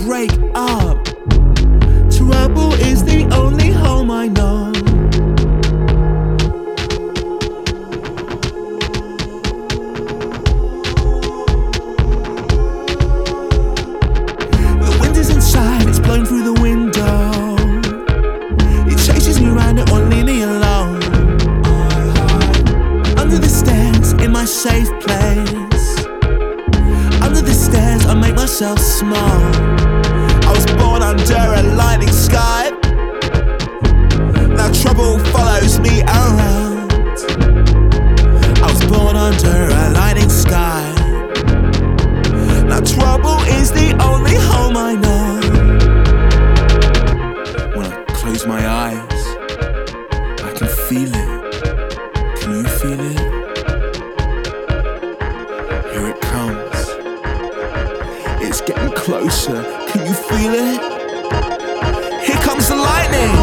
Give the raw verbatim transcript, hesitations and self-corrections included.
break up. Trouble is the only home I know. The wind is inside, it's blowing through the window. It chases me around, it won't leave me alone. Under the stairs, in my safe place. Under the stairs, I make myself small. I was born under a lightning sky. Now trouble follows me around. I was born under a lightning sky. Now trouble is the only home I know. When I close my eyes, I can feel it. Can you feel it? Here it comes. It's getting closer. Can you feel it? Here comes the lightning.